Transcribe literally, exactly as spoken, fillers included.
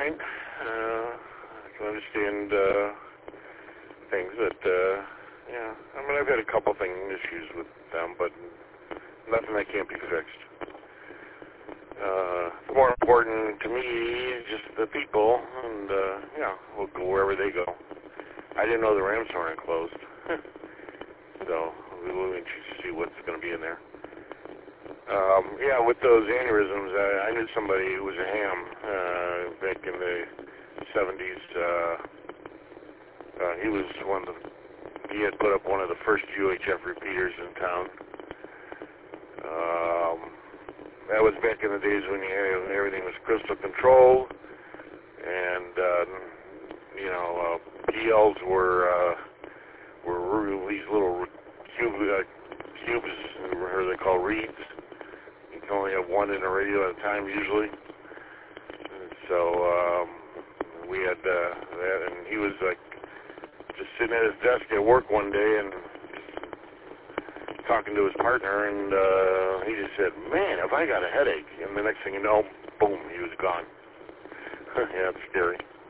fine. Uh, I can understand uh, things that, uh, yeah, I mean, I've had a couple thing issues with them, but nothing that can't be fixed. Uh, more important to me is just the people, and, uh, yeah, we'll go wherever they go. I didn't know the Rams weren't closed, so we'll be interested to see what's going to be in there. Um, yeah, with those aneurysms, I, I knew somebody who was a ham uh, back in the seventies. Uh, uh, he was one of the, he had put up one of the first U H F repeaters in town. Um, that was back in the days when you had, everything was crystal controlled, and uh, you know, uh, P Ls were uh, were these little cube, uh, cubes, or they call reeds. You can only have one in a radio at a time usually. So um, we had uh, that, and he was like just sitting at his desk at work one day and talking to his partner, and uh, he just said, "Man, have I got a headache?" And the next thing you know, boom, he was gone. Yeah, it's scary.